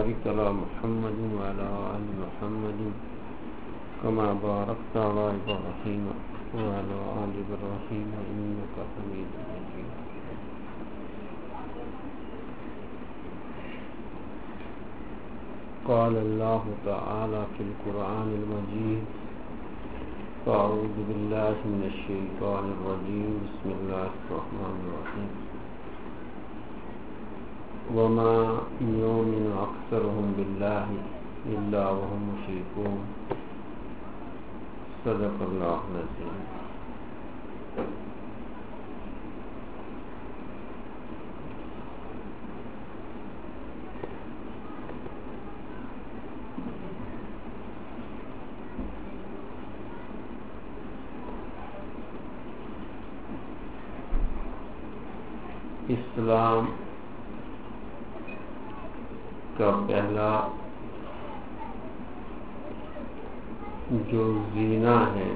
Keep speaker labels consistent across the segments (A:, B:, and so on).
A: وبارك على محمد وعلى آل محمد كما باركت على إبراهيم وعلى آل إبراهيم إنك حميد مجيد. قال الله تعالى في القرآن المجيد: أعوذ بالله من الشيطان الرجيم بسم الله الرحمن الرحيم وما يؤمن أكثرهم بالله إلا وهم مشركون. صدق اللہ العظیم. اسلام کا پہلا جو زینہ ہے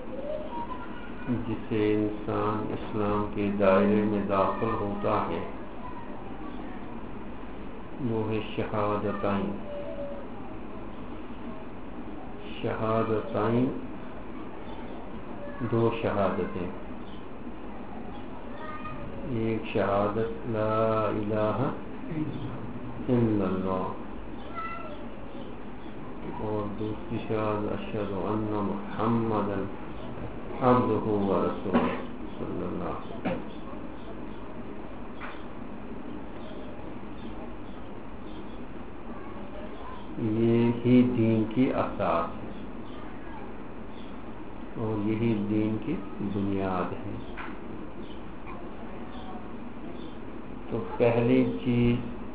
A: جسے انسان اسلام کے دائرے میں داخل ہوتا ہے وہ ہے شہادتین. شہادتین دو شہادتیں، ایک شہادت لا الہ الا اللہ اور دوسری شہادت اشہد ان محمدا عبدہ ورسولہ صلی اللہ علیہ وسلم. یہی دین کی اساس ہے اور یہی دین کی بنیاد ہے. تو پہلی چیز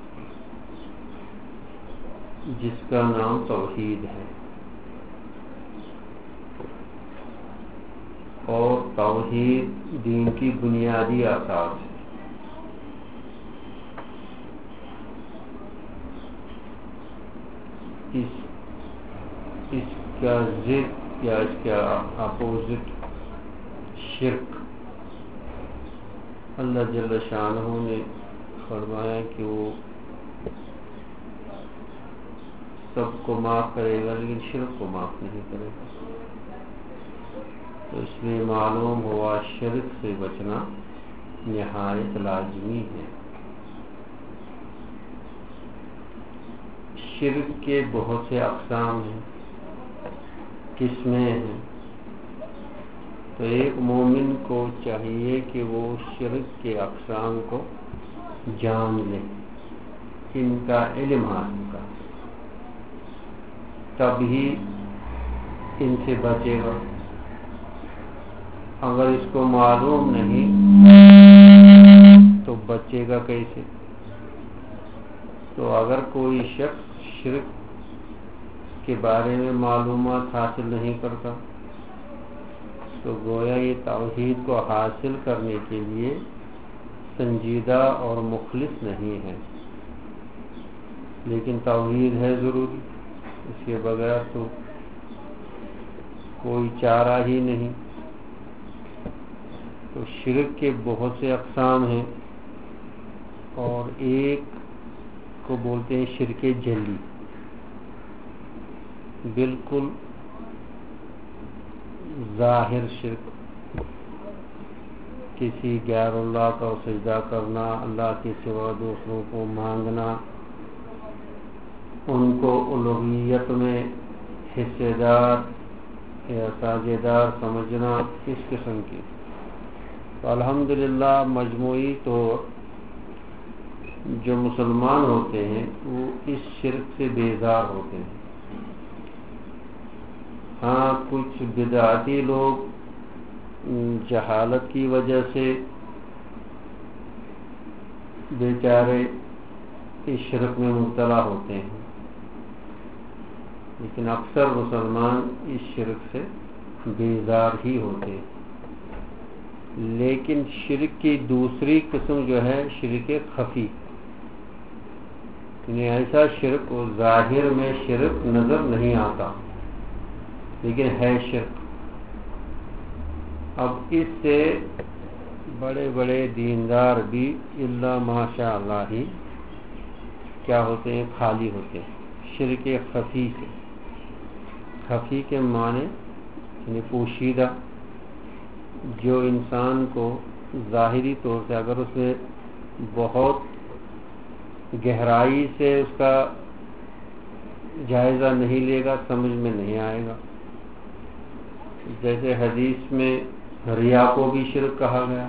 A: جس کا نام توحید ہے، اور توحید دین کی بنیادی اساس ہے. اس کا ضد یا اس کا اپوزٹ شرک. اللہ جل شانہ نے فرمایا کہ وہ سب کو معاف کرے گا لیکن شرک کو معاف نہیں کرے گا. تو اس لیے معلوم ہوا شرک سے بچنا نہایت لازمی ہے. شرک کے بہت سے اقسام ہیں، قسمیں ہیں. تو ایک مومن کو چاہیے کہ وہ شرک کے اقسام کو جان لے، ان کا علم حاصل کرے، تب ہی ان سے بچے گا. اگر اس کو معلوم نہیں تو بچے گا کیسے؟ تو اگر کوئی شخص شرک کے بارے میں معلومات حاصل نہیں کرتا تو گویا یہ توحید کو حاصل کرنے کے لیے سنجیدہ اور مخلص نہیں ہے. لیکن توحید ہے ضروری، اس کے بغیر تو کوئی چارہ ہی نہیں. تو شرک کے بہت سے اقسام ہیں، اور ایک کو بولتے ہیں شرک جلی، بالکل ظاہر شرک. کسی غیر اللہ کا سجدہ کرنا، اللہ کے سوا دوسروں کو مانگنا، ان کو الوہیت میں حصے دار یا ساجدار سمجھنا، اس قسم کی. تو الحمدللہ مجموعی طور جو مسلمان ہوتے ہیں وہ اس شرک سے بیزار ہوتے ہیں. ہاں کچھ بدعتی لوگ جہالت کی وجہ سے بیچارے اس شرک میں مبتلا ہوتے ہیں، لیکن اکثر مسلمان اس شرک سے بیزار ہی ہوتے ہیں. لیکن شرک کی دوسری قسم جو ہے شرک خفی، یعنی ایسا شرک وہ ظاہر میں شرک نظر نہیں آتا لیکن ہے شرک. اب اس سے بڑے بڑے دیندار بھی الا ماشاء اللہ ہی کیا ہوتے ہیں؟ خالی ہوتے ہیں۔ شرک خفی سے، خفی کے معنی یعنی پوشیدہ، جو انسان کو ظاہری طور سے اگر اسے بہت گہرائی سے اس کا جائزہ نہیں لے گا سمجھ میں نہیں آئے گا۔ جیسے حدیث میں ریا کو بھی شرک کہا گیا،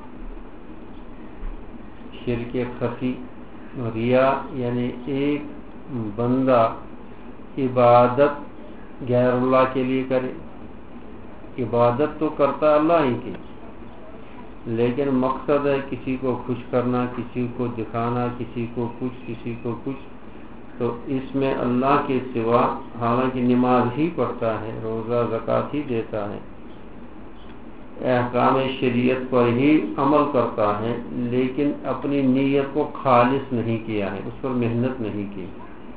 A: شرک خفی۔ ریا یعنی ایک بندہ عبادت غیر اللہ کے لیے کرے، عبادت تو کرتا اللہ ہی کی، لیکن مقصد ہے کسی کو خوش کرنا، کسی کو دکھانا، کسی کو کچھ، تو اس میں اللہ کے سوا حالانکہ نماز ہی پڑھتا ہے، روزہ زکوٰۃ ہی دیتا ہے، احکام شریعت پر ہی عمل کرتا ہے، لیکن اپنی نیت کو خالص نہیں کیا ہے، اس پر محنت نہیں کی۔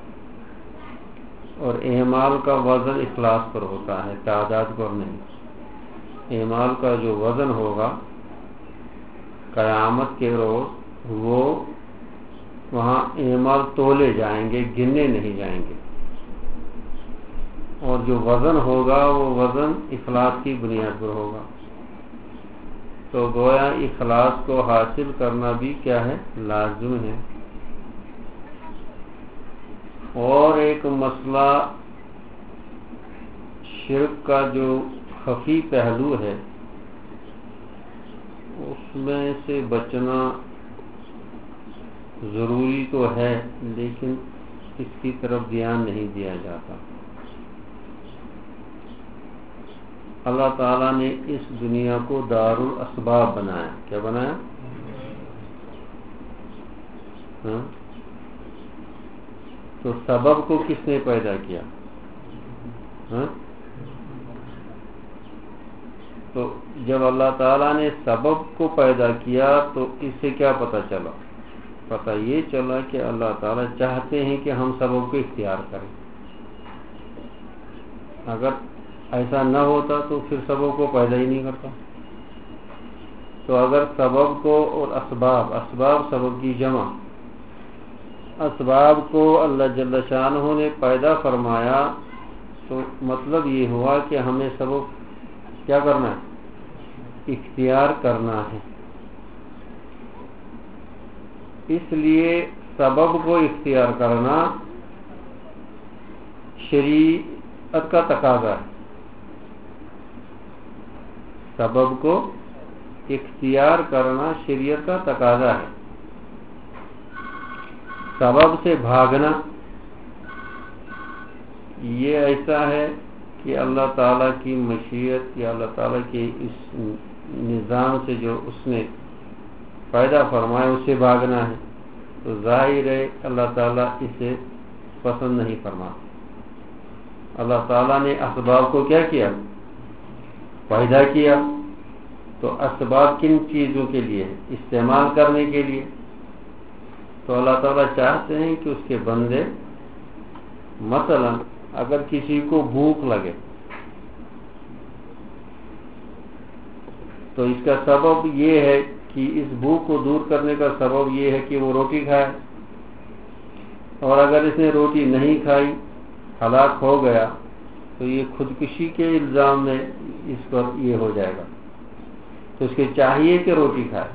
A: اور اعمال کا وزن اخلاص پر ہوتا ہے، تعداد پر نہیں۔ اعمال کا جو وزن ہوگا قیامت کے روز، وہ وہاں اعمال تولے جائیں گے، گنے نہیں جائیں گے، اور جو وزن ہوگا وہ وزن اخلاص کی بنیاد پر ہوگا۔ تو گویا اخلاص کو حاصل کرنا بھی کیا ہے؟ لازم ہے۔ اور ایک مسئلہ شرک کا جو خفی پہلو ہے، اس میں سے بچنا ضروری تو ہے، لیکن اس کی طرف دھیان نہیں دیا جاتا۔ اللہ تعالیٰ نے اس دنیا کو دار الاسباب بنایا۔ کیا بنایا؟ تو سبب کو کس نے پیدا کیا؟ تو جب اللہ تعالیٰ نے سبب کو پیدا کیا تو اس سے کیا پتہ چلا؟ پتہ یہ چلا کہ اللہ تعالیٰ چاہتے ہیں کہ ہم سبب کو اختیار کریں۔ اگر ایسا نہ ہوتا تو پھر سبب کو پیدا ہی نہیں کرتا۔ تو اگر سبب کو اور اسباب سبب کی جمع، اسباب کو اللہ جل شانہ نے پیدا فرمایا، تو مطلب یہ ہوا کہ ہمیں سبب کیا کرنا ہے؟ اختیار کرنا ہے۔ اس لیے سبب کو اختیار کرنا شریعت کا تقاضا ہے۔ سبب کو اختیار کرنا شریعت کا تقاضا ہے۔ سبب سے بھاگنا یہ ایسا ہے کہ اللہ تعالیٰ کی مشیت یا اللہ تعالیٰ کے اس نظام سے جو اس نے پیدا فرمایا اس سے بھاگنا ہے، تو ظاہر ہے اللہ تعالیٰ اسے پسند نہیں فرما۔ اللہ تعالیٰ نے اسباب کو کیا کیا؟ پیدا کیا۔ تو اسباب کن چیزوں کے لیے؟ استعمال کرنے کے لیے۔ تو اللہ تعالیٰ چاہتے ہیں کہ اس کے بندے، مثلا اگر کسی کو بھوک لگے تو اس کا سبب یہ ہے کہ اس بھوک کو دور کرنے کا سبب یہ ہے کہ وہ روٹی کھائے، اور اگر اس نے روٹی نہیں کھائی، ہلاک ہو گیا، تو یہ خودکشی کے الزام میں اس پر یہ ہو جائے گا۔ تو اس کے چاہیے کہ روٹی کھائے،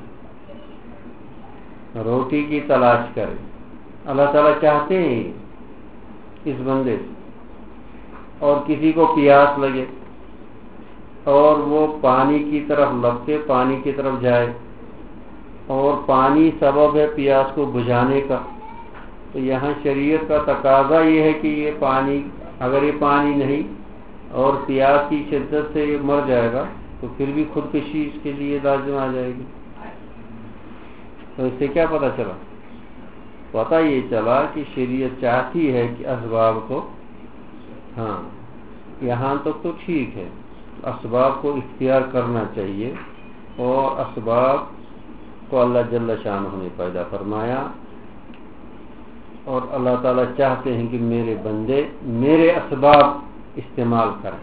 A: روٹی کی تلاش کرے۔ اللہ تعالیٰ چاہتے ہیں اس بندے سے۔ اور کسی کو پیاس لگے اور وہ پانی کی طرف لپکے، پانی کی طرف جائے، اور پانی سبب ہے پیاس کو بجھانے کا، تو یہاں شریعت کا تقاضا یہ ہے کہ یہ پانی، اگر یہ پانی نہیں اور پیاس کی شدت سے یہ مر جائے گا تو پھر بھی خودکشی اس کے لیے لازم آ جائے گی۔ تو اس سے کیا پتہ چلا؟ پتہ یہ چلا کہ شریعت چاہتی ہے کہ اسباب کو، ہاں یہاں تک تو ٹھیک ہے، اسباب کو اختیار کرنا چاہیے، اور اسباب کو اللہ جل شانہ نے پیدا فرمایا، اور اللہ تعالیٰ چاہتے ہیں کہ میرے بندے میرے اسباب استعمال کریں۔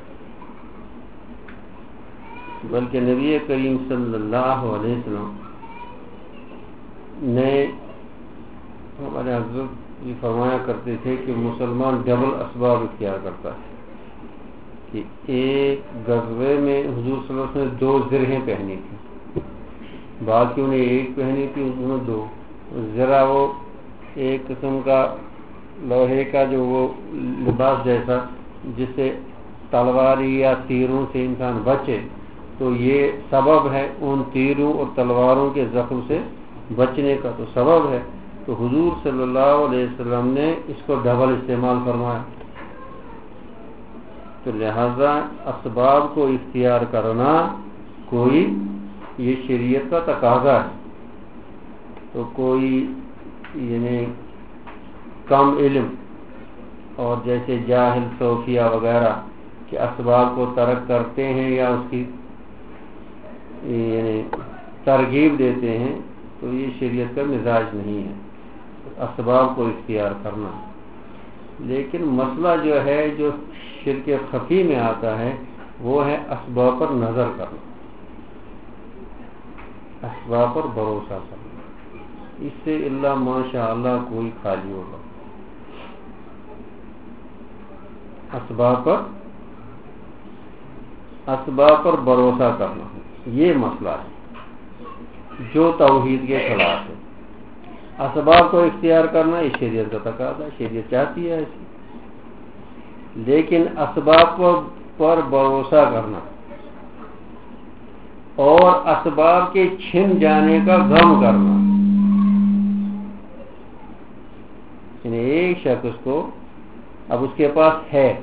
A: بلکہ نبی کریم صلی اللہ علیہ وسلم نے، ہمارے حضرت یہ فرمایا کرتے تھے کہ مسلمان ڈبل اسباب اختیار کرتا ہے، کہ ایک غزوے میں حضور صلی اللہ علیہ وسلم نے 2 زرہیں پہنی تھی، باقیوں نے ایک پہنی تھی، انہوں نے 2. زرہ وہ ایک قسم کا لوہے کا جو وہ لباس جیسا جس سے تلواری یا تیروں سے انسان بچے، تو یہ سبب ہے ان تیروں اور تلواروں کے زخم سے بچنے کا، تو سبب ہے. تو حضور صلی اللہ علیہ وسلم نے اس کو ڈبل استعمال فرمایا. تو لہذا اسباب کو اختیار کرنا کوئی یہ شریعت کا تقاضا ہے. تو کوئی یعنی کم علم اور جیسے جاہل صوفیہ وغیرہ کہ اسباب کو ترک کرتے ہیں یا اس کی یعنی ترغیب دیتے ہیں، تو یہ شریعت کا مزاج نہیں ہے اسباب کو اختیار کرنا. لیکن مسئلہ جو ہے جو شرک خفی میں آتا ہے وہ ہے اسباب پر نظر کرنا، اسباب پر بھروسہ کرنا. اس سے اللہ ماشاء اللہ کوئی خالی ہوگا. اسباب پر بھروسہ کرنا یہ مسئلہ ہے جو توحید کے خلاف ہے. اسباب کو اختیار کرنا یہ شریعت کا تقاضا ہے، شریعت چاہتی ہے ایسی. لیکن اسباب پر بھروسہ کرنا اور اسباب کے چھن جانے کا غم کرنا، یعنی ایک شخص کو اب اس کے پاس ہے،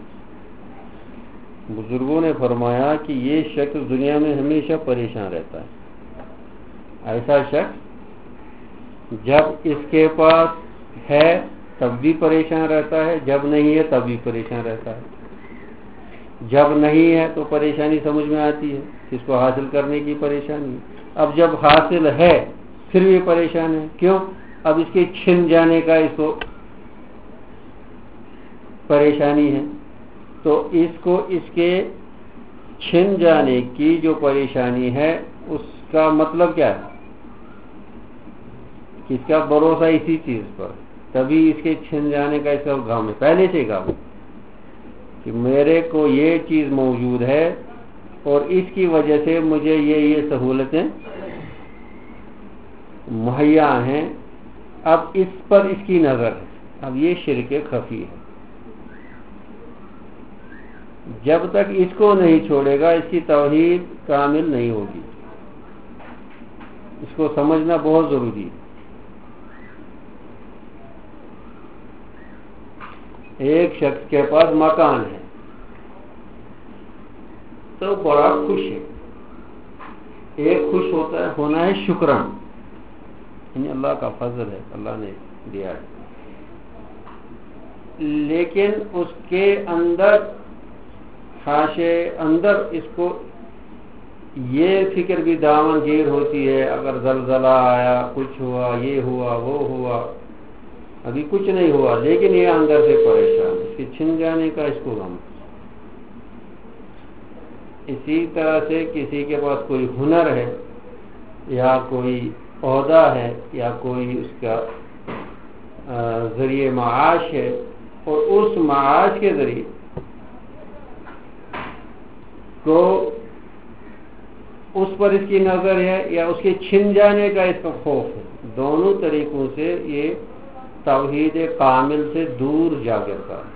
A: بزرگوں نے فرمایا کہ یہ شخص دنیا میں ہمیشہ پریشان رہتا ہے. ایسا شخص جب اس کے پاس ہے تب بھی پریشان رہتا ہے، جب نہیں ہے تب بھی پریشان رہتا ہے. جب نہیں ہے تو پریشانی سمجھ میں آتی ہے، اس کو حاصل کرنے کی پریشانی. اب جب حاصل ہے پھر بھی پریشان ہے. کیوں؟ اب اس کے چھن جانے کا اس کو پریشانی ہے. تو اس کو اس کے چھن جانے کی جو پریشانی ہے اس کا مطلب کیا ہے؟ اس کا بھروسہ اسی چیز پر، تبھی اس کے چھن جانے کا اس کا غم ہے، پہلے سے غم کہ میرے کو یہ چیز موجود ہے اور اس کی وجہ سے مجھے یہ سہولتیں مہیا ہیں. اب اس پر اس کی نظر ہے. اب یہ شرک خفی ہے. جب تک اس کو نہیں چھوڑے گا اس کی توحید کامل نہیں ہوگی. اس کو سمجھنا بہت ضروری ہے. ایک شخص کے پاس مکان ہے تو بڑا خوش ہے. ایک خوش ہونا ہے شکران، یعنی اللہ کا فضل ہے، اللہ نے دیا ہے. لیکن اس کے اندر خاشے اندر اس کو یہ فکر بھی دامن گیر ہوتی ہے، اگر زلزلہ آیا، کچھ ہوا، یہ ہوا، وہ ہوا. ابھی کچھ نہیں ہوا لیکن یہ اندر سے پریشان، اس کے چھن جانے کا اس کو غم. اسی طرح سے کسی کے پاس کوئی ہنر ہے یا کوئی عہدہ ہے یا کوئی اس کا ذریعہ معاش ہے، اور اس معاش کے ذریعے کو اس پر اس کی نظر ہے یا اس کے چھن جانے کا اس کا خوف ہے. دونوں طریقوں سے یہ توحید کامل سے دور جا کرتا ہے.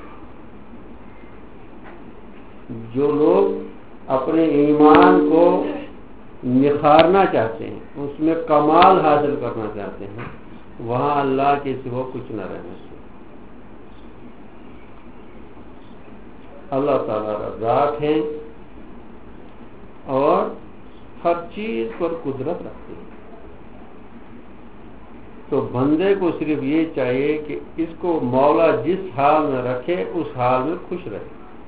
A: جو لوگ اپنے ایمان کو نکھارنا چاہتے ہیں، اس میں کمال حاصل کرنا چاہتے ہیں، وہاں اللہ کے سوا کچھ نہ رہنا چاہیے. اللہ تعالیٰ رزاق ہیں اور ہر چیز پر قدرت رکھتے ہیں. تو بندے کو صرف یہ چاہیے کہ اس کو مولا جس حال میں رکھے اس حال میں خوش رہے.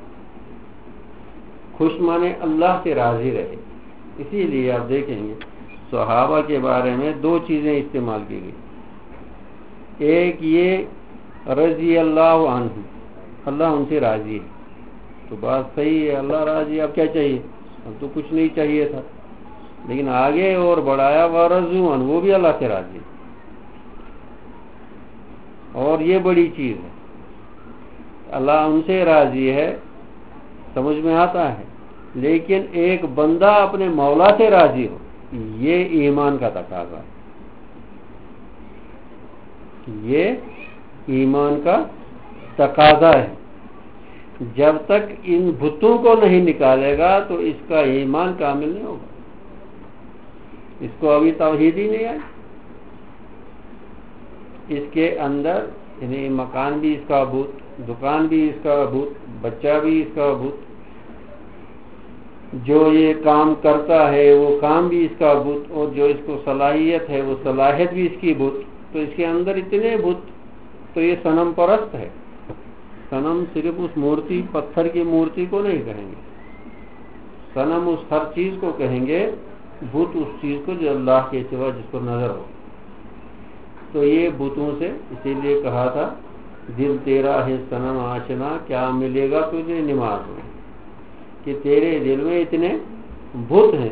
A: خوش مانے اللہ سے راضی رہے. اسی لیے آپ دیکھیں گے صحابہ کے بارے میں 2 چیزیں استعمال کی گئی. ایک یہ رضی اللہ عنہ، اللہ ان سے راضی ہے. تو بات صحیح ہے، اللہ راضی، اب کیا چاہیے؟ اب تو کچھ نہیں چاہیے تھا. لیکن آگے اور بڑھایا ورضوا عنہ، وہ بھی اللہ سے راضی ہے. اور یہ بڑی چیز ہے. اللہ ان سے راضی ہے، سمجھ میں آتا ہے، لیکن ایک بندہ اپنے مولا سے راضی ہو، یہ ایمان کا تقاضا ہے. یہ ایمان کا تقاضا ہے. جب تک ان بتوں کو نہیں نکالے گا تو اس کا ایمان کامل نہیں ہوگا. اس کو ابھی توحید ہی نہیں آئی. اس کے اندر یعنی مکان بھی اس کا بت، دکان بھی اس کا بت، بچہ بھی اس کا بت، جو یہ کام کرتا ہے وہ کام بھی اس کا بت، اور جو اس کو صلاحیت ہے وہ صلاحیت بھی اس کی بت. تو اس کے اندر اتنے بت، تو یہ صنم پرست ہے. صنم صرف اس مورتی، پتھر کی مورتی کو نہیں کہیں گے، صنم اس ہر چیز کو کہیں گے، بت اس چیز کو جو اللہ کے سوا جس کو نظر ہو. تو یہ بتوں سے اسی لیے کہا تھا دل تیرا ہے صنم آشنا، کیا ملے گا تجھے نماز میں، کہ تیرے دل میں اتنے بت ہیں.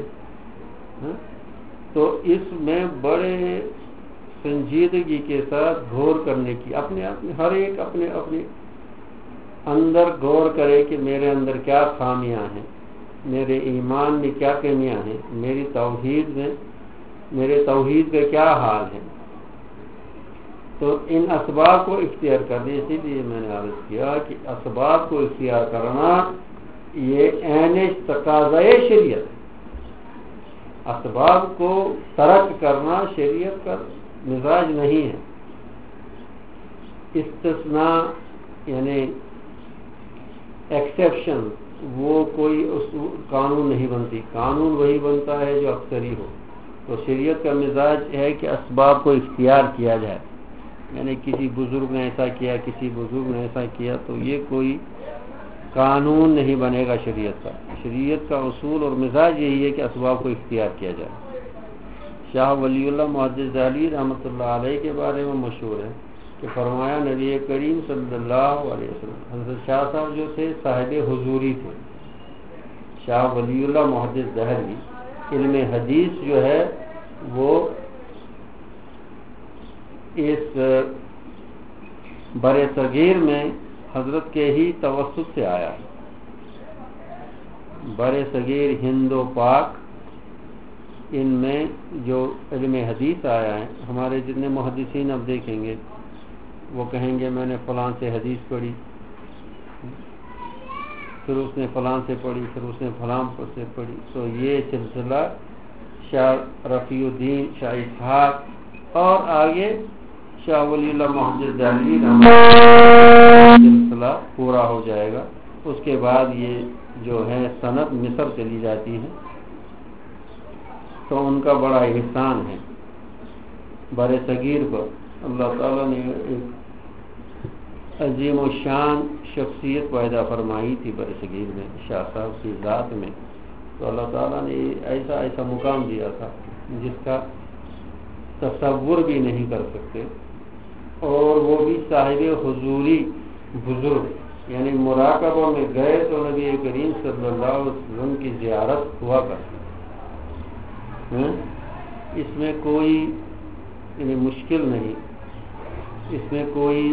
A: تو اس میں بڑے سنجیدگی کے ساتھ غور کرنے کی، اپنے ہر ایک اپنے اندر غور کرے کہ میرے اندر کیا خامیاں ہیں، میرے ایمان میں کیا کمیاں ہیں، میرے توحید کا کیا حال ہے. تو ان اسباب کو اختیار کرنے، اسی لیے میں نے عرض کیا کہ اسباب کو اختیار کرنا یہ عین تقاضۂ شریعت ہے. اسباب کو ترک کرنا شریعت کا مزاج نہیں ہے. استثناء یعنی ایکسیپشن وہ کوئی قانون نہیں بنتی. قانون وہی بنتا ہے جو اکثری ہو. تو شریعت کا مزاج ہے کہ اسباب کو اختیار کیا جائے. یعنی کسی بزرگ نے ایسا کیا، کسی بزرگ نے ایسا کیا، تو یہ کوئی قانون نہیں بنے گا شریعت کا. شریعت کا اصول اور مزاج یہی ہے کہ اسباب کو اختیار کیا جائے. شاہ ولی اللہ محدث دہلوی رحمۃ اللہ علیہ کے بارے میں مشہور ہے کہ فرمایا نبی کریم صلی اللہ علیہ وسلم، حضرت شاہ صاحب جو تھے صاحب حضوری تھے. شاہ ولی اللہ محدث دہلوی علم حدیث جو ہے وہ اس بر صغیر میں حضرت کے ہی توسط سے آیا. بر صغیر ہند و پاک ان میں جو علم حدیث آیا ہے، ہمارے جتنے محدثین اب دیکھیں گے وہ کہیں گے میں نے فلاں سے حدیث پڑھی، پھر اس نے فلاں سے پڑھی، پھر اس نے فلاں سے پڑھی. تو یہ سلسلہ شاہ رفیع الدین، شاہ اسحاق اور آگے شاہ ولی اللہ محدث دہلوی سلسلہ پورا ہو جائے گا. اس کے بعد یہ جو ہے سند مصر چلی جاتی ہے. تو ان کا بڑا احسان ہے بر صغیر پر. اللہ تعالیٰ نے ایک عظیم و شان شخصیت پیدا فرمائی تھی بر صغیر میں، شاہ صاحب کی ذات میں. تو اللہ تعالیٰ نے ایسا مقام دیا تھا جس کا تصور بھی نہیں کر سکتے. اور وہ بھی صاحب حضوری بزرگ، یعنی مراقبہ میں گئے تو نبی کریم صلی اللہ علیہ وسلم کی زیارت ہوا کرتی. اس میں کوئی یعنی مشکل نہیں، اس میں کوئی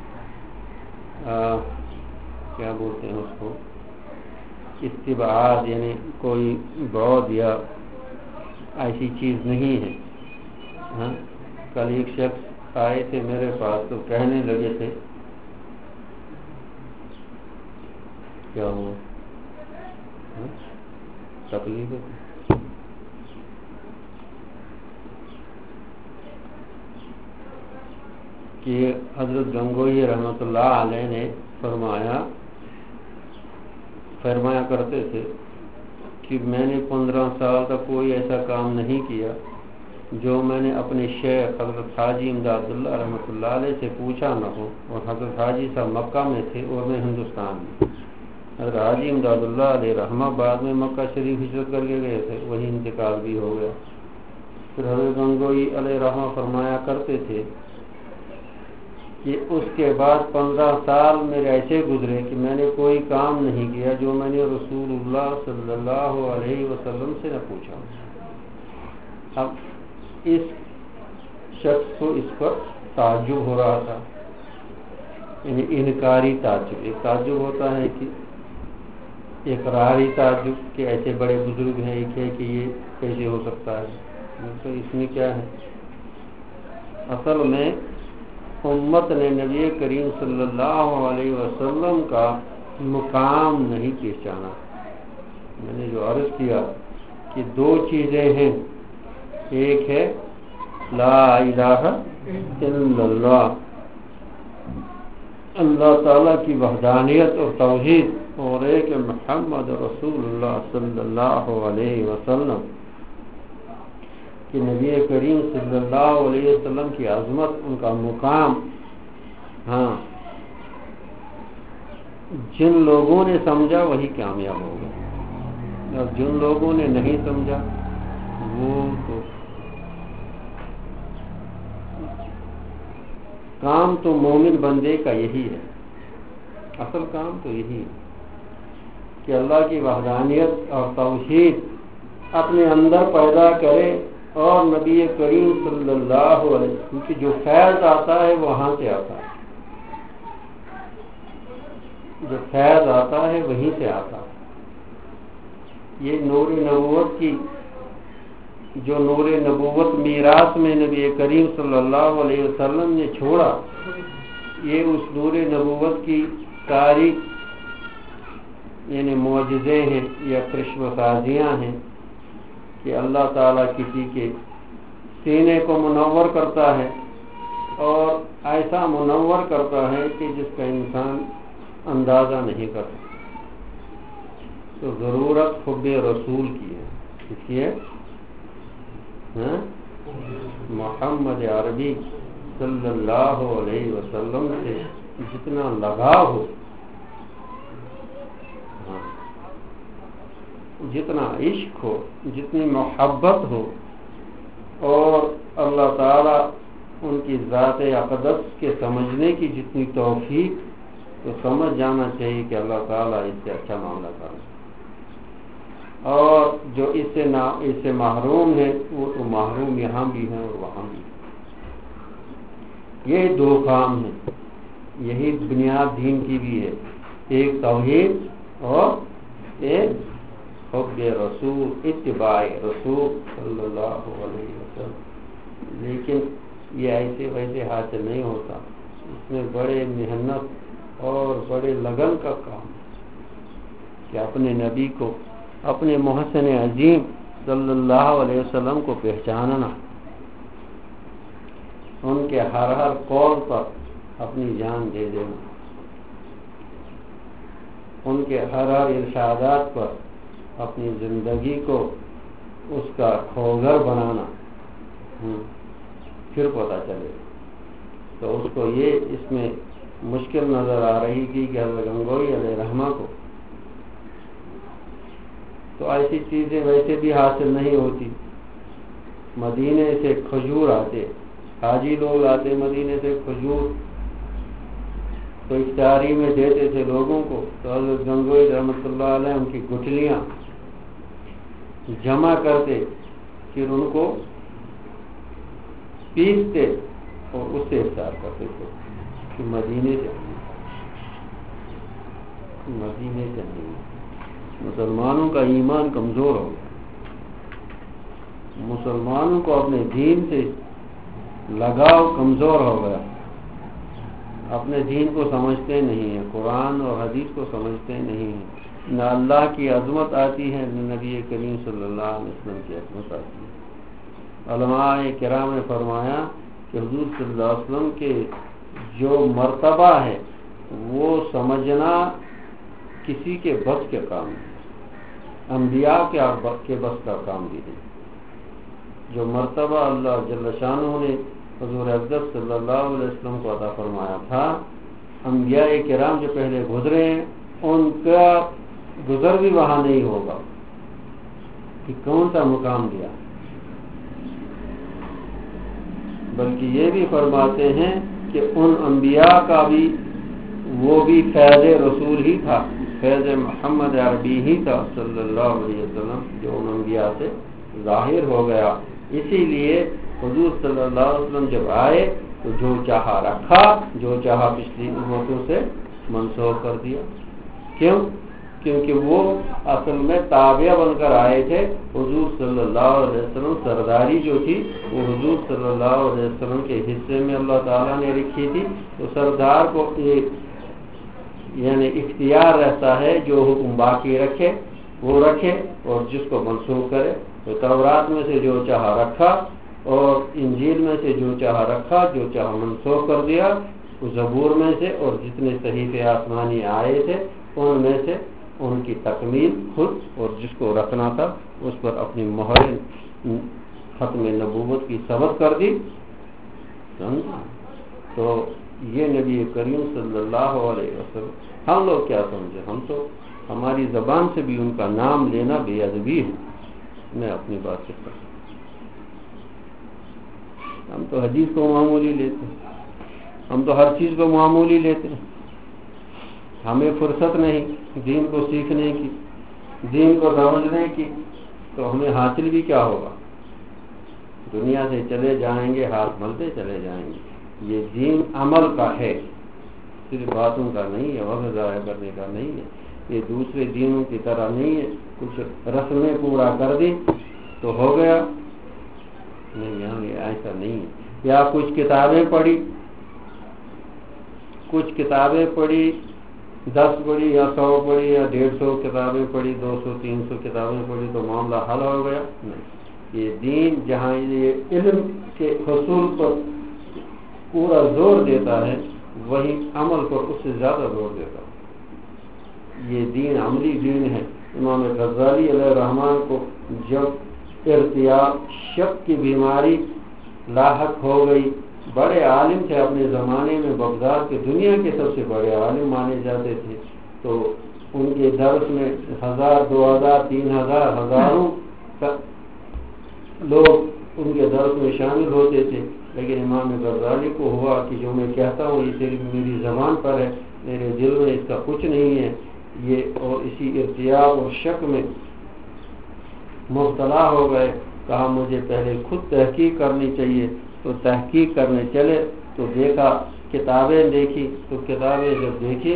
A: کیا بولتے ہیں اس کو، استبعاد یعنی کوئی بعد یا ایسی چیز نہیں ہے. کل ایک شخص آئے تھے میرے پاس تو کہنے لگے تھے کیا ہوا، تکلیف ہے کہ حضرت گنگوئی رحمۃ اللہ علیہ نے فرمایا کرتے تھے کہ میں نے 15 سال تک کوئی ایسا کام نہیں کیا جو میں نے اپنے شیخ حضرت حاجی امداد اللہ رحمۃ اللہ علیہ سے پوچھا نہ ہو. اور حضرت حاجی صاحب مکہ میں تھے اور میں ہندوستان میں. حضرت حاجی امداد اللہ علیہ رحمہ بعد میں مکہ شریف ہجرت کر کے گئے تھے، وہی انتقال بھی ہو گیا. پھر حضرت گنگوئی علیہ رحمہ فرمایا کرتے تھے کہ اس کے بعد 15 سال میرے ایسے گزرے کہ میں نے کوئی کام نہیں کیا جو میں نے رسول اللہ صلی اللہ علیہ وسلم سے نہ پوچھا. اب اس شخص کو اس پر تعجب ہو رہا تھا یعنی انکاری تعجب. ایک تعجب ہوتا ہے کہ اقراری تعجب کہ ایسے بڑے بزرگ ہیں ایک ہے کہ یہ کیسے ہو سکتا ہے. تو اس میں کیا ہے؟ اصل میں امت نے نبی کریم صلی اللہ علیہ وسلم کا مقام نہیں پہچانا. میں نے جو عرض کیا کہ دو چیزیں ہیں، ایک ہے لا الہ الا اللہ، اللہ تعالیٰ کی وحدانیت اور توحید، اور ایک محمد رسول اللہ صلی اللہ علیہ وسلم کہ نبی کریم صلی اللہ علیہ وسلم کی عظمت، ان کا مقام. ہاں، جن لوگوں نے سمجھا وہی کامیاب ہو گئے، اور جن لوگوں نے نہیں سمجھا وہ تو کام تو مومن بندے کا یہی ہے. اصل کام تو یہی ہے کہ اللہ کی وحدانیت اور توحید اپنے اندر پیدا کرے، اور نبی کریم صلی اللہ علیہ وسلم، کیونکہ جو فیض آتا ہے وہاں سے آتا ہے، جو فیض آتا ہے وہیں سے آتا ہے. یہ نور نبوت کی، جو نور نبوت میراث میں نبی کریم صلی اللہ علیہ وسلم نے چھوڑا، یہ اس نور نبوت کی ساری یعنی معجزے ہیں یا کرشم سازیاں ہیں کہ اللہ تعالیٰ کسی کے سینے کو منور کرتا ہے، اور ایسا منور کرتا ہے کہ جس کا انسان اندازہ نہیں کر سکتا. تو ضرورت حب رسول کی ہے. اس کی ہے محمد عربی صلی اللہ علیہ وسلم سے جتنا لگاؤ ہو، جتنا عشق ہو، جتنی محبت ہو، اور اللہ تعالیٰ ان کی ذات اقدس کے سمجھنے کی جتنی توفیق، تو سمجھ جانا چاہیے کہ اللہ تعالیٰ اس سے اچھا معاملہ کرے. اور جو اس سے محروم ہے وہ تو محروم یہاں بھی ہیں اور وہاں بھی. یہ دو کام ہیں، یہی بنیاد دین کی بھی ہے، ایک توحید اور ایک حب رسول، اتباع رسول صلی اللہ علیہ وسلم. لیکن یہ ایسے ویسے حاصل نہیں ہوتا، اس میں بڑے محنت اور بڑے لگن کا کام کہ اپنے نبی کو، اپنے محسن عظیم صلی اللہ علیہ وسلم کو پہچاننا، ان کے ہر قول پر اپنی جان دے دینا، ان کے ہر ارشادات پر اپنی زندگی کو اس کا کھوگر بنانا. پھر پتہ چلے. تو اس کو یہ اس میں مشکل نظر آ رہی تھی کہ حضرت گنگوئی علیہ رحمہ کو تو ایسی چیزیں ویسے بھی حاصل نہیں ہوتی. مدینے سے کھجور آتے، حاجی لوگ آتے مدینے سے کھجور، تو افطاری میں دیتے تھے لوگوں کو. تو حضرت گنگوئی رحمۃ اللہ علیہ ان کی گٹھلیاں جمع کرتے، پھر ان کو پیستے اور اس سے افطار کرتے تھے کہ مدینے سے نہیں. مسلمانوں کا ایمان کمزور ہو گیا، مسلمانوں کو اپنے دین سے لگاؤ کمزور ہو گیا، اپنے دین کو سمجھتے نہیں ہیں، قرآن اور حدیث کو سمجھتے نہیں ہیں. نہ اللہ کی عظمت آتی ہے، نہ نبی کریم صلی اللہ علیہ وسلم کی عظمت آتی ہے. علماء کرام نے فرمایا کہ حضور صلی اللہ علیہ وسلم کے جو مرتبہ ہے وہ سمجھنا کسی کے بس کے کام نہیں، انبیاء کے بس کا کام بھی نہیں. جو مرتبہ اللہ جل شانہ نے حضور اقدس صلی اللہ علیہ وسلم کو عطا فرمایا تھا، انبیاء کرام جو پہلے گزرے ہیں ان کا گزر بھی وہاں نہیں ہوگا کہ کون سا مقام دیا. بلکہ یہ بھی فرماتے ہیں کہ ان انبیاء کا بھی وہ بھی فیض رسول ہی تھا، فیض محمد عربی ہی تھا صلی اللہ علیہ وسلم، جو ان انبیاء سے ظاہر ہو گیا. اسی لیے حضور صلی اللہ علیہ وسلم جب آئے تو جو چاہا رکھا، جو چاہا پچھلی امتوں سے منسوخ کر دیا۔ کیوں؟ کیونکہ وہ اصل میں تابع بن کر آئے تھے۔ حضور صلی اللہ علیہ وسلم سرداری جو تھی وہ حضور صلی اللہ علیہ وسلم کے حصے میں اللہ تعالیٰ نے رکھی تھی، تو سردار کو ایک یعنی اختیار رہتا ہے، جو حکم باقی رکھے وہ رکھے اور جس کو منسوخ کرے۔ تو تورات میں سے جو چاہا رکھا اور انجیل میں سے جو چاہا رکھا، جو چاہا منسوخ کر دیا۔ زبور میں سے اور جتنے صحیفے آسمانی آئے تھے ان میں سے ان کی تکمیل خود، اور جس کو رکھنا تھا اس پر اپنی مہر ختم نبوت کی ثبت کر دی۔ تو یہ نبی کریم صلی اللہ علیہ وسلم، ہم لوگ کیا سمجھے؟ ہم تو ہماری زبان سے بھی ان کا نام لینا بے ادبی ہے۔ میں اپنی بات کرتا ہوں، ہم تو حدیث کو معمولی لیتے ہیں، ہم تو ہر چیز کو معمولی لیتے ہیں۔ ہمیں فرصت نہیں دین کو سیکھنے کی، دین کو سمجھنے کی، تو ہمیں حاصل بھی کیا ہوگا؟ دنیا سے چلے جائیں گے، ہاتھ ملتے چلے جائیں گے۔ یہ دین عمل کا ہے، صرف باتوں کا نہیں ہے، وقت ضائع کرنے کا نہیں ہے۔ یہ دوسرے دینوں کی طرح نہیں ہے کچھ رسمیں پورا کر دی تو ہو گیا، نہیں، یہاں یہ ایسا نہیں ہے۔ یا کچھ کتابیں پڑھی، کچھ کتابیں پڑھی، 10 پڑھی یا 100 پڑھی یا 150 کتابیں پڑھی، 200 300 کتابیں پڑھی تو معاملہ حل ہو گیا؟ نہیں، یہ دین جہاں یہ علم کے حصول پر پورا زور دیتا ہے، وہی عمل پر اس سے زیادہ زور دیتا ہے۔ یہ دین عملی دین ہے۔ امام غزالی علیہ الرحمن کو جب ارتیاب شک کی بیماری لاحق ہو گئی، بڑے عالم تھے اپنے زمانے میں، بغداد کے دنیا کے سب سے بڑے عالم مانے جاتے تھے، تو ان کے درس میں 1000 2000 3000 ہزاروں لوگ ان کے درس میں شامل ہوتے تھے۔ لیکن امام غزالی کو ہوا کہ جو میں کہتا ہوں یہ صرف میری زبان پر ہے، میرے دل میں اس کا کچھ نہیں ہے، یہ اور اسی ارتیاب اور شک میں مبتلا ہو گئے۔ کہا مجھے پہلے خود تحقیق کرنی چاہیے، تو تحقیق کرنے چلے تو دیکھا، کتابیں دیکھی، تو کتابیں جب دیکھی،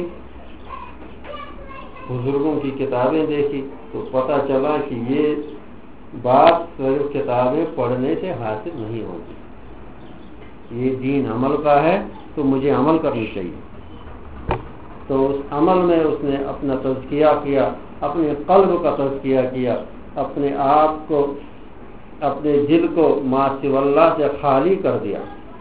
A: بزرگوں کی کتابیں دیکھی، تو پتہ چلا کہ یہ بات صرف کتابیں پڑھنے سے حاصل نہیں ہوتی، یہ دین عمل کا ہے، تو مجھے عمل کرنی چاہیے۔ تو اس عمل میں اس نے اپنا تزکیہ کیا، اپنے قلب کا تزکیہ کیا، اپنے آپ کو، اپنے دل کو ما سوی اللہ سے خالی کر دیا۔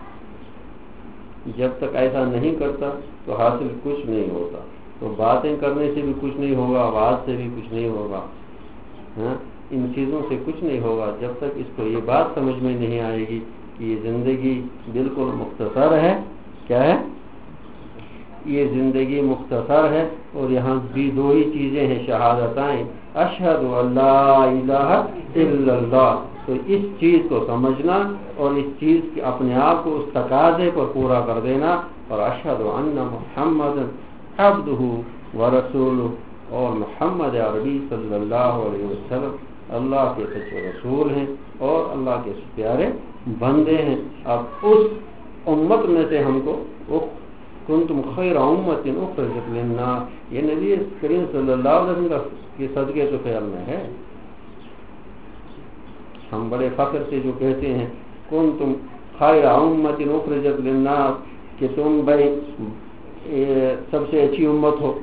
A: جب تک ایسا نہیں کرتا تو حاصل کچھ نہیں ہوتا، تو باتیں کرنے سے بھی کچھ نہیں ہوگا، آواز سے بھی کچھ نہیں ہوگا، ان چیزوں سے کچھ نہیں ہوگا، جب تک اس کو یہ بات سمجھ میں نہیں آئے گی کہ یہ زندگی بالکل مختصر ہے۔ کیا ہے؟ یہ زندگی مختصر ہے، اور یہاں بھی 2 ہی چیزیں ہیں، شہادتائیں، اشہد ان لا الہ الا اللہ۔ تو اس چیز کو سمجھنا اور اس چیز کی اپنے آپ کو اس تقاضے پر پورا کر دینا، اور اشہد ان محمد عبدہ ورسولہ، اور محمد عربی صلی اللہ علیہ وسلم اللہ کے سچے رسول ہیں اور اللہ کے پیارے بندے ہیں۔ اب اس امت میں سے ہم کو کنتم خیر امت اخرجت للناس، یہ نبی کریم صلی اللہ علیہ وسلم کے صدقے تو فعل میں ہے۔ ہم بڑے فخر سے جو کہتے ہیں کنتم خیر امت اخرجت للناس، کہ تم بھائی سب سے اچھی امت ہو۔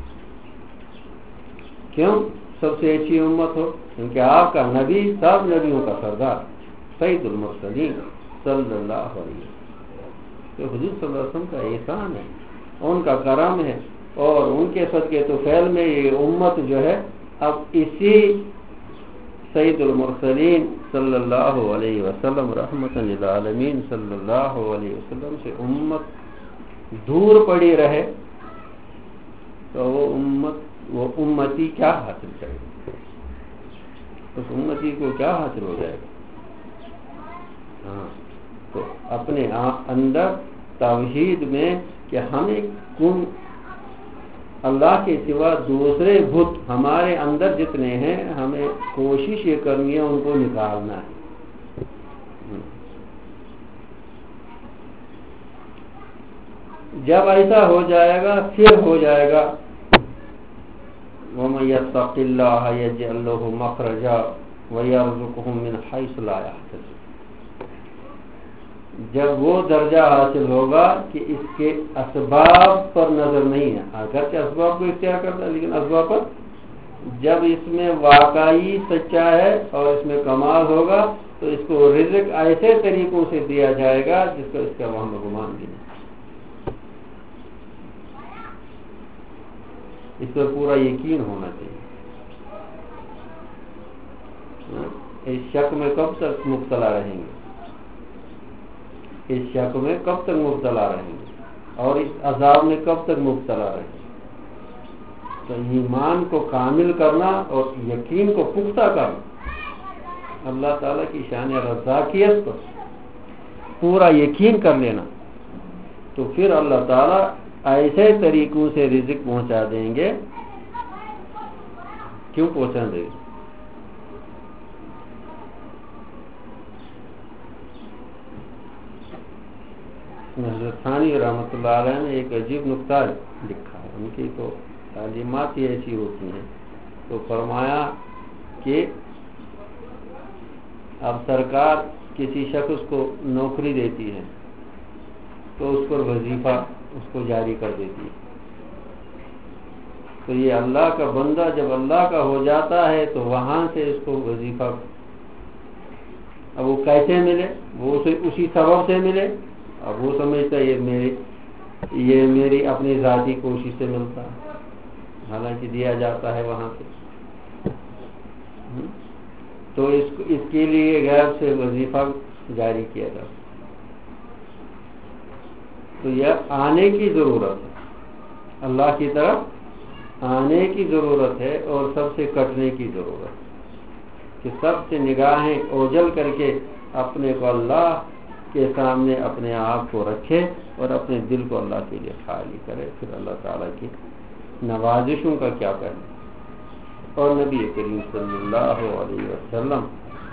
A: کیوں سب سے اچھی امت ہو؟ کیونکہ آپ کا نبی سب نبیوں کا سردار سید المرسلین صلی اللہ علیہ وسلم، تو حضور صلی اللہ علیہ وسلم کا احسان ہے، ان کا کرم ہے، اور ان کے صدقے تو فعل میں یہ امت جو ہے اب اسی سید المرسلین صلی اللہ علیہ وسلم رحمۃ للعالمین صلی اللہ علیہ وسلم سے امت دور پڑی رہے تو وہ امتی کیا حاصل کرے گا؟ اس امتی کو کیا حاصل ہو جائے گا؟ تو اپنے اندر توحید میں کہ ہمیں کن اللہ کے سوا دوسرے بت ہمارے اندر جتنے ہیں، ہمیں کوشش یہ کرنی ہے ان کو نکالنا ہے۔ جب ایسا ہو جائے گا پھر ہو جائے گا وَمَن يَتَّقِ اللَّهَ يَجْعَل لَّهُ مَخْرَجًا وَيَرْزُقْهُ مِنْ حَيْثُ لَا يَحْتَسِبُ۔ جب وہ درجہ حاصل ہوگا کہ اس کے اسباب پر نظر نہیں ہے، اگرچہ اسباب کو اختیار کرتا ہے لیکن اسباب پر، جب اس میں واقعی سچا ہے اور اس میں کمال ہوگا تو اس کو رزق ایسے طریقوں سے دیا جائے گا جس کو اس کا وہم گمان بھی نہیں، اس پر پورا یقین ہونا چاہیے۔ اس شک میں کب تک مبتلا رہیں گے، اس شک میں کب تک مبتلا رہیں گے اور اس عذاب میں کب تک مبتلا رہیں گے؟ تو ایمان کو کامل کرنا اور یقین کو پختہ کرنا، اللہ تعالیٰ کی شان رزاقیت پر پورا یقین کر لینا، تو پھر اللہ تعالیٰ ایسے طریقوں سے رزق پہنچا دیں گے۔ کیوں پہنچا دیں گے؟ حضرت ثانی رحمۃ اللہ علیہ نے ایک عجیب نقطہ لکھا ہے، ان کی تو تعلیمات ہی ایسی ہوتی ہیں۔ تو فرمایا کہ اب سرکار کسی شخص کو نوکری دیتی ہے تو اس پر وظیفہ اس کو جاری کر دیتی ہے، تو یہ اللہ کا بندہ جب اللہ کا ہو جاتا ہے تو وہاں سے اس کو وظیفہ، اب وہ کیسے ملے؟ وہ اسی سبب سے ملے، اب وہ سمجھتا ہے یہ میری اپنی ذاتی کوشش سے ملتا ہے، حالانکہ دیا جاتا ہے وہاں سے۔ تو اس کے لیے غیب سے وظیفہ جاری کیا جاتا، تو یہ آنے کی ضرورت ہے، اللہ کی طرف آنے کی ضرورت ہے اور سب سے کٹنے کی ضرورت ہے، کہ سب سے نگاہیں اوجھل کر کے اپنے کو اللہ کے سامنے اپنے آپ کو رکھے اور اپنے دل کو اللہ کے لیے خالی کرے، پھر اللہ تعالیٰ کی نوازشوں کا کیا کہنا۔ اور نبی کریم صلی اللہ علیہ وسلم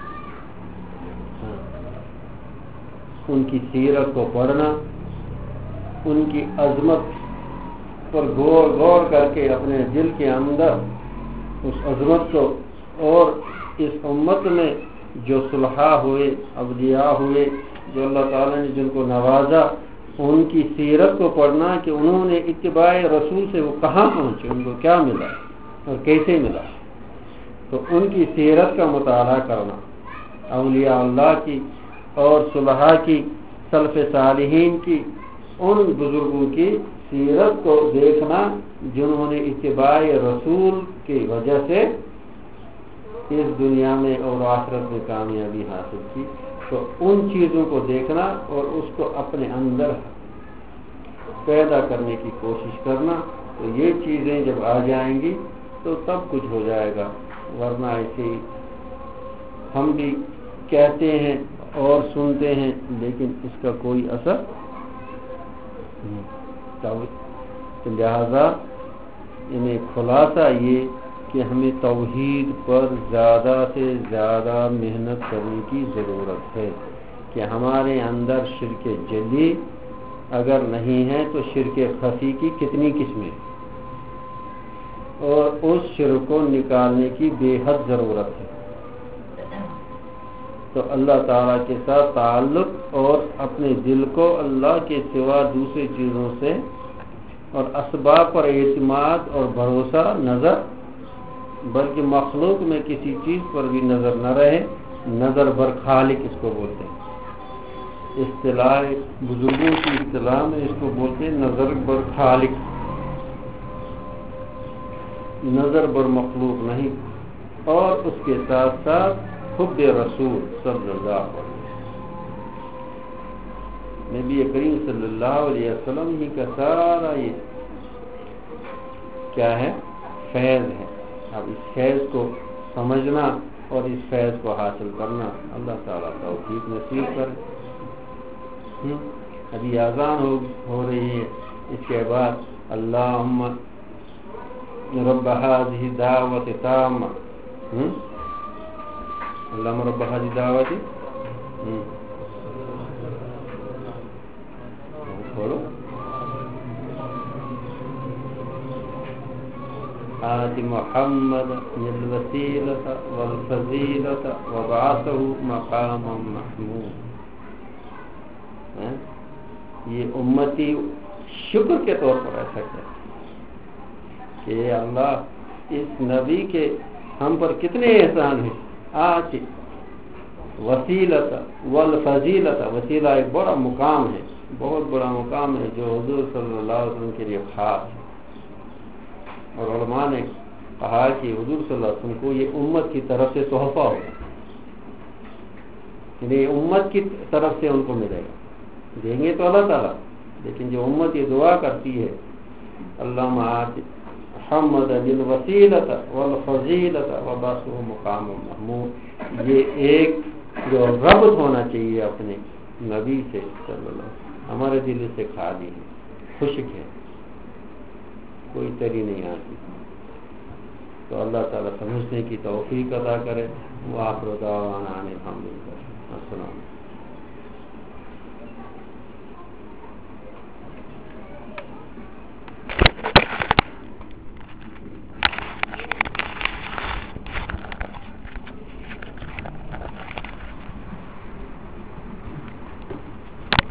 A: ان کی سیرت کو پڑھنا، ان کی عظمت پر غور کر کے اپنے دل کے اندر اس عظمت کو، اور اس امت میں جو صلحاء ہوئے، اولیاء ہوئے، جو اللہ تعالیٰ نے جن کو نوازا، ان کی سیرت کو پڑھنا کہ انہوں نے اتباع رسول سے وہ کہاں پہنچے، ان کو کیا ملا اور کیسے ملا، تو ان کی سیرت کا مطالعہ کرنا، اولیاء اللہ کی اور صلحاء کی، سلف صالحین کی، ان بزرگوں کی سیرت کو دیکھنا جنہوں نے اتباع رسول کی وجہ سے اس دنیا میں اور آخرت میں کامیابی حاصل کی، تو ان چیزوں کو دیکھنا اور اس کو اپنے اندر پیدا کرنے کی کوشش کرنا، تو یہ چیزیں جب آ جائیں گی تو تب کچھ ہو جائے گا، ورنہ ایسے ہی ہم بھی کہتے ہیں اور سنتے ہیں لیکن اس کا کوئی اثر نہیں۔ تو لہذا انہیں خلاصہ یہ کہ ہمیں توحید پر زیادہ سے زیادہ محنت کرنے کی ضرورت ہے، کہ ہمارے اندر شرک جلی اگر نہیں ہے تو شرک خفی کی کتنی قسمیں، اور اس شرک کو نکالنے کی بے حد ضرورت ہے۔ تو اللہ تعالیٰ کے ساتھ تعلق اور اپنے دل کو اللہ کے سوا دوسری چیزوں سے اور اسباب پر اعتماد اور بھروسہ نظر، بلکہ مخلوق میں کسی چیز پر بھی نظر نہ رہے، نظر بر خالق اس کو بولتے ہیں، اصطلاح بزرگوں کی اصطلاح میں اس کو بولتے ہیں نظر بر خالق، نظر بر مخلوق نہیں، اور اس کے ساتھ ساتھ حب رسول صلی اللہ علیہ وسلم، نبی کریم صلی اللہ علیہ وسلم ہی کا سارا یہ کیا ہے، فیض ہے۔ اب اس فیض کو سمجھنا اور اس فیض کو حاصل کرنا، اللہ تعالیٰ توفیق نصیب کرے۔ ابھی اذان ہو رہی ہے، اس کے بعد اللہم رب هذه الدعوة التامة، اللہم رب هذه الدعوة، بولو آت محمد الوسیلۃ والفضیلۃ وبعثہ مقاما محمود. یہ امتی شکر کے طور پر ایسا کہتے ہیں کہ اللہ اس نبی کے ہم پر کتنے احسان ہیں. آج وسیلۃ والفضیلۃ، وسیلہ ایک بڑا مقام ہے، بہت بڑا مقام ہے جو حضور صلی اللہ علیہ وسلم کے لیے خاص ہے. اور علماء نے کہا کہ حضور صلی اللہ علیہ وسلم کو یہ امت کی طرف سے تحفہ ہوگا، یعنی امت کی طرف سے ان کو ملے گا. دیں گے تو اللہ تعالیٰ، لیکن جو امت یہ دعا کرتی ہے اللہم آت محمد الوسیلۃ والفضیلۃ وبعثہ مقام محمود، یہ ایک جو ربط ہونا چاہیے اپنے نبی سے صلی اللہ علیہ وسلم، ہمارے دل سے خالی ہے، خشک ہے، کوئی تری نہیں آتی. تو اللہ تعالیٰ سمجھنے کی توفیق عطا کرے. وآخر دعوانا ان الحمد للہ.